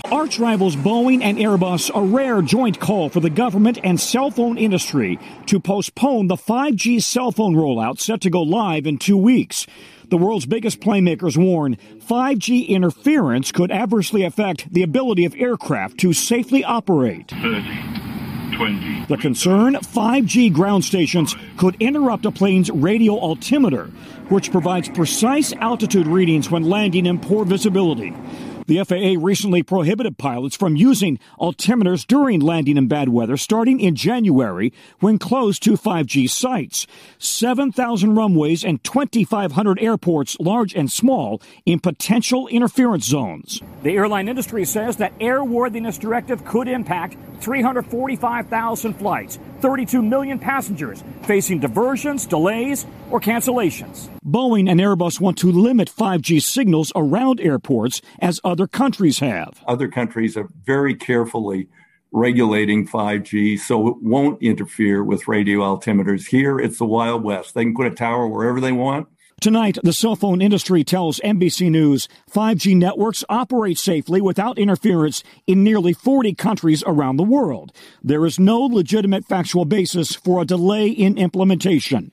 Arch rivals Boeing and Airbus, a rare joint call for the government and cell phone industry to postpone the 5G cell phone rollout set to go live in 2 weeks. The world's biggest playmakers warn 5G interference could adversely affect the ability of aircraft to safely operate. 20. The concern, 5G ground stations could interrupt a plane's radio altimeter, which provides precise altitude readings when landing in poor visibility. The FAA recently prohibited pilots from using altimeters during landing in bad weather starting in January when close to 5G sites. 7,000 runways and 2,500 airports, large and small, in potential interference zones. The airline industry says that airworthiness directive could impact 345,000 flights, 32 million passengers facing diversions, delays, or cancellations. Boeing and Airbus want to limit 5G signals around airports as other countries have. Other countries are very carefully regulating 5G so it won't interfere with radio altimeters. Here, it's the Wild West. They can put a tower wherever they want. Tonight, the cell phone industry tells NBC News 5G networks operate safely without interference in nearly 40 countries around the world. There is no legitimate factual basis for a delay in implementation.